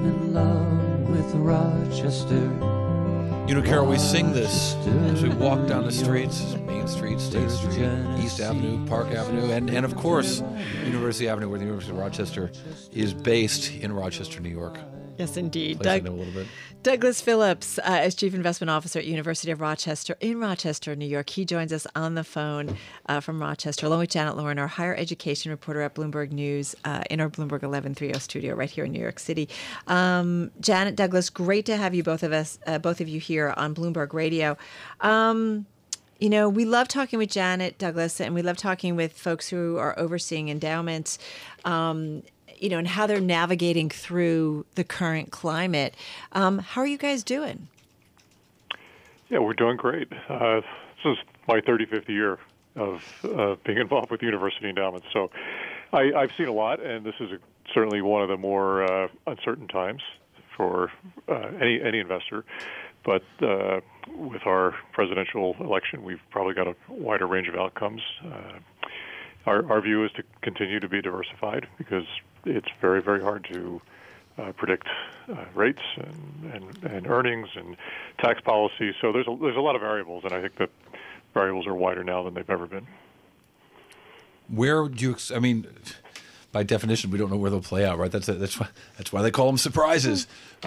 in love with Rochester. You know, Carol, we sing this as we walk down the streets, Main Street, State Street, East Avenue, Park Avenue, and of course, University Avenue, where the University of Rochester is based in Rochester, New York. Yes, indeed. Place I know a little bit. Douglas Phillips is Chief Investment Officer at University of Rochester in Rochester, New York. He joins us on the phone from Rochester, along with Janet Lauren, our higher education reporter at Bloomberg News in our Bloomberg 1130 studio right here in New York City. Janet, Douglas, great to have you both of you here on Bloomberg Radio. You know, we love talking with Janet, Douglas, and we love talking with folks who are overseeing endowments. You know, and how they're navigating through the current climate. How are you guys doing? Yeah, we're doing great. This is my 35th year of being involved with university endowments. So I've seen a lot, and this is certainly one of the more uncertain times for any investor. But with our presidential election, we've probably got a wider range of outcomes. Our view is to continue to be diversified because it's very, very hard to predict rates and earnings and tax policy. So there's a lot of variables, and I think the variables are wider now than they've ever been. Where do you? I mean, by definition, we don't know where they'll play out, right? That's why they call them surprises.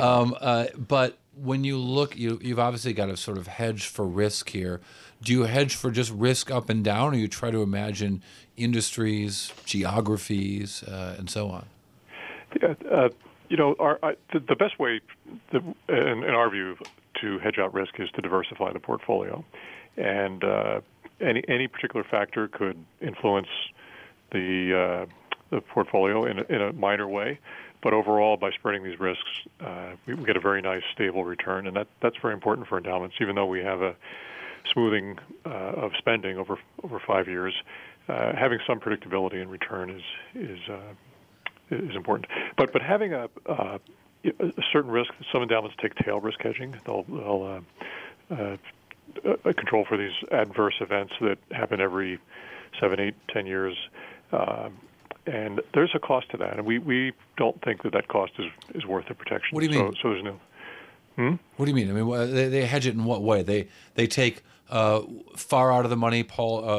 But when you look, you've obviously got to sort of hedge for risk here. Do you hedge for just risk up and down, or you try to imagine industries, geographies, and so on? Yeah, you know, the best way, in our view, to hedge out risk is to diversify the portfolio, and any particular factor could influence the portfolio in a minor way. But overall, by spreading these risks, we get a very nice, stable return, and that's very important for endowments. Even though we have a smoothing of spending over 5 years, having some predictability in return is important. But having a certain risk, some endowments take tail risk hedging. They'll control for these adverse events that happen every 7, 8, 10 years. And there's a cost to that, and we don't think that cost is worth the protection. What do you mean? So there's no. What do you mean? I mean, they hedge it in what way? They take far out of the money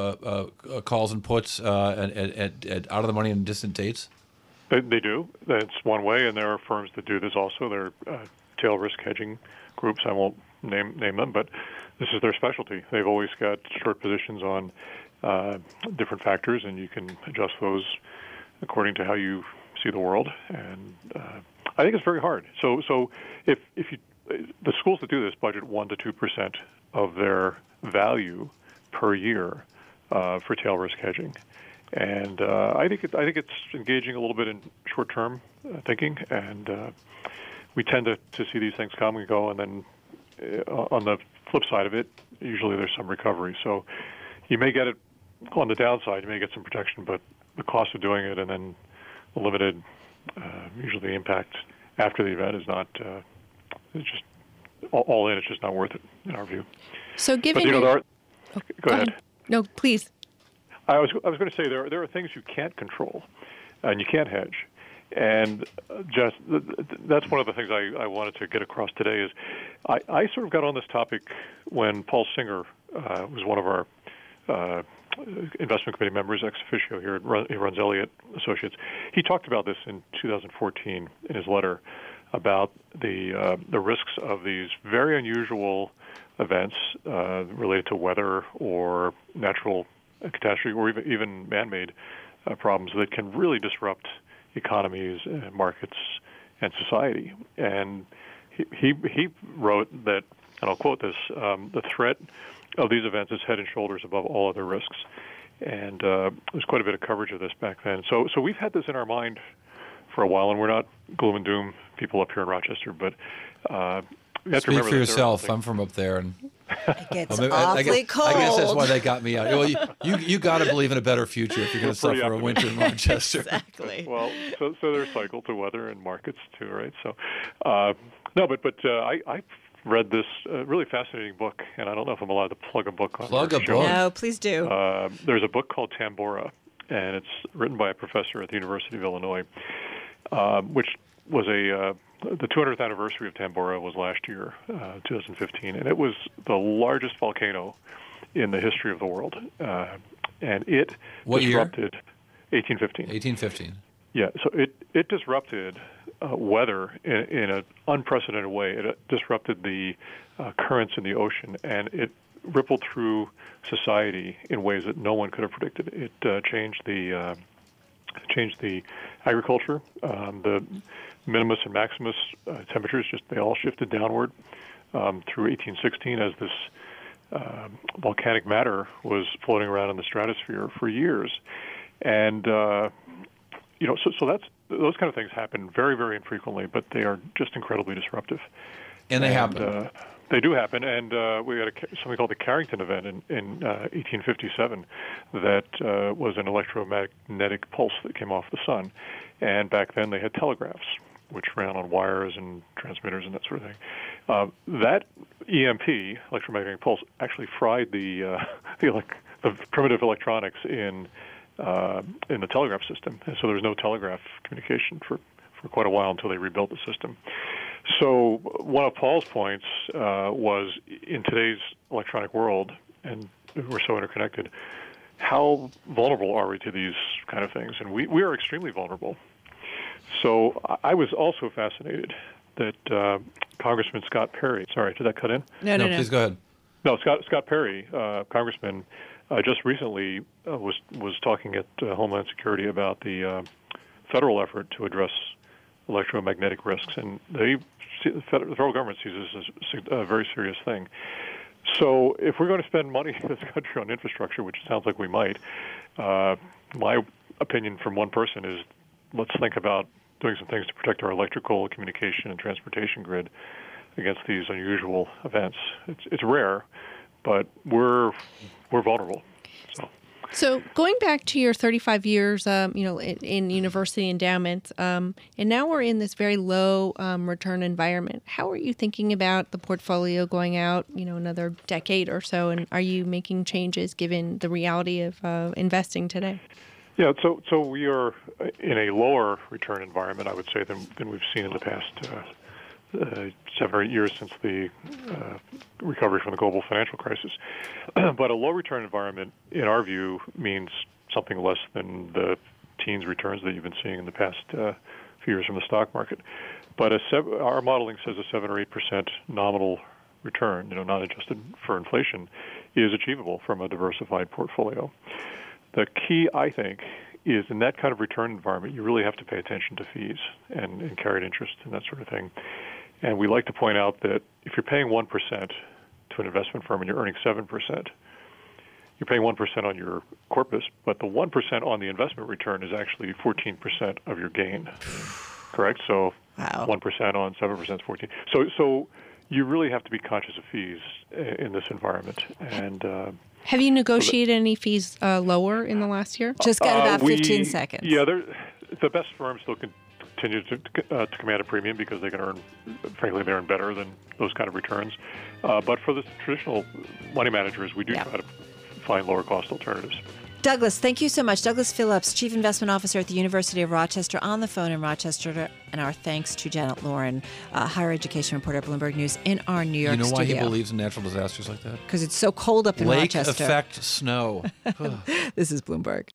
calls and puts and out of the money in distant dates? They do. That's one way, and there are firms that do this also. They're tail risk hedging groups. I won't name them, but this is their specialty. They've always got short positions on different factors, and you can adjust those according to how you see the world. And I think it's very hard. So if the schools that do this budget 1% to 2% of their value per year for tail risk hedging, and I think it's engaging a little bit in short-term thinking, and we tend to see these things come and go, and then on the flip side of it, usually there's some recovery. So you may get it on the downside, you may get some protection, but the cost of doing it and then the limited, usually impact after the event is not. It's just all in. It's just not worth it in our view. So, given go ahead. No, please. I was going to say there are things you can't control, and you can't hedge, and just that's one of the things I wanted to get across today. Is I sort of got on this topic when Paul Singer was one of our investment committee members, ex officio here. He runs Elliott Associates. He talked about this in 2014 in his letter about the risks of these very unusual events related to weather or natural catastrophe or even man-made problems that can really disrupt economies, markets, and society. And he wrote that, and I'll quote this, the threat of these events is head and shoulders above all other risks. And there's quite a bit of coverage of this back then. So we've had this in our mind for a while, and we're not gloom and doom people up here in Rochester, but you have to remember for yourself. I'm from up there, and it gets awfully cold. I guess that's why they got me out. Well, you got to believe in a better future if you're going to suffer a winter in Rochester. Exactly. Well, so there's cycle to weather and markets too, right? So, no, but I read this really fascinating book, and I don't know if I'm allowed to plug a book on Plug a show. book? No, please do. There's a book called Tambora, and it's written by a professor at the University of Illinois, which was the 200th anniversary of Tambora was last year, 2015, and it was the largest volcano in the history of the world. And it What disrupted year? 1815. 1815. Yeah, so it disrupted weather in an unprecedented way. It disrupted the currents in the ocean, and it rippled through society in ways that no one could have predicted. It changed the agriculture. The minimus and maximus temperatures they all shifted downward through 1816 as this volcanic matter was floating around in the stratosphere for years, and so that's those kind of things happen very, very infrequently, but they are just incredibly disruptive. And they happen. They do happen, and we had something called the Carrington event in 1857 that was an electromagnetic pulse that came off the sun. And back then they had telegraphs, which ran on wires and transmitters and that sort of thing. That EMP, electromagnetic pulse, actually fried the primitive electronics in the telegraph system. And so there was no telegraph communication for quite a while until they rebuilt the system. So one of Paul's points was, in today's electronic world, and we're so interconnected, how vulnerable are we to these kind of things? And we are extremely vulnerable. So I was also fascinated that Congressman Scott Perry, sorry, did that cut in? No. Please go ahead. No, Scott Perry, Congressman, just recently was talking at Homeland Security about the federal effort to address electromagnetic risks, and the federal government sees this as a very serious thing. So if we're going to spend money in this country on infrastructure, which sounds like we might, my opinion from one person is let's think about doing some things to protect our electrical, communication, and transportation grid against these unusual events. It's rare, but we're vulnerable. So going back to your 35 years, in university endowment, and now we're in this very low return environment. How are you thinking about the portfolio going out, another decade or so? And are you making changes given the reality of investing today? Yeah, so we are in a lower return environment, I would say, than we've seen in the past 7 or 8 years since the recovery from the global financial crisis. But a low return environment, in our view, means something less than the teens returns that you've been seeing in the past few years from the stock market. But our modeling says a 7 or 8% nominal return, not adjusted for inflation, is achievable from a diversified portfolio. The key, I think, is in that kind of return environment, you really have to pay attention to fees and carried interest and that sort of thing. And we like to point out that if you're paying 1% to an investment firm and you're earning 7%, you're paying 1% on your corpus, but the 1% on the investment return is actually 14% of your gain. Correct? So wow. 1% on 7% is 14. So you really have to be conscious of fees in this environment. And have you negotiated any fees lower in the last year? Just got about 15 seconds. Yeah, the best firms still continue to command a premium because they can earn, frankly, they earn better than those kind of returns. But for the traditional money managers, we do try to find lower cost alternatives. Douglas, thank you so much. Douglas Phillips, Chief Investment Officer at the University of Rochester, on the phone in Rochester. And our thanks to Janet Lauren, higher education reporter at Bloomberg News in our New York studio. You know why he believes in natural disasters like that? Because it's so cold up in Lake Rochester. effect snow. This is Bloomberg.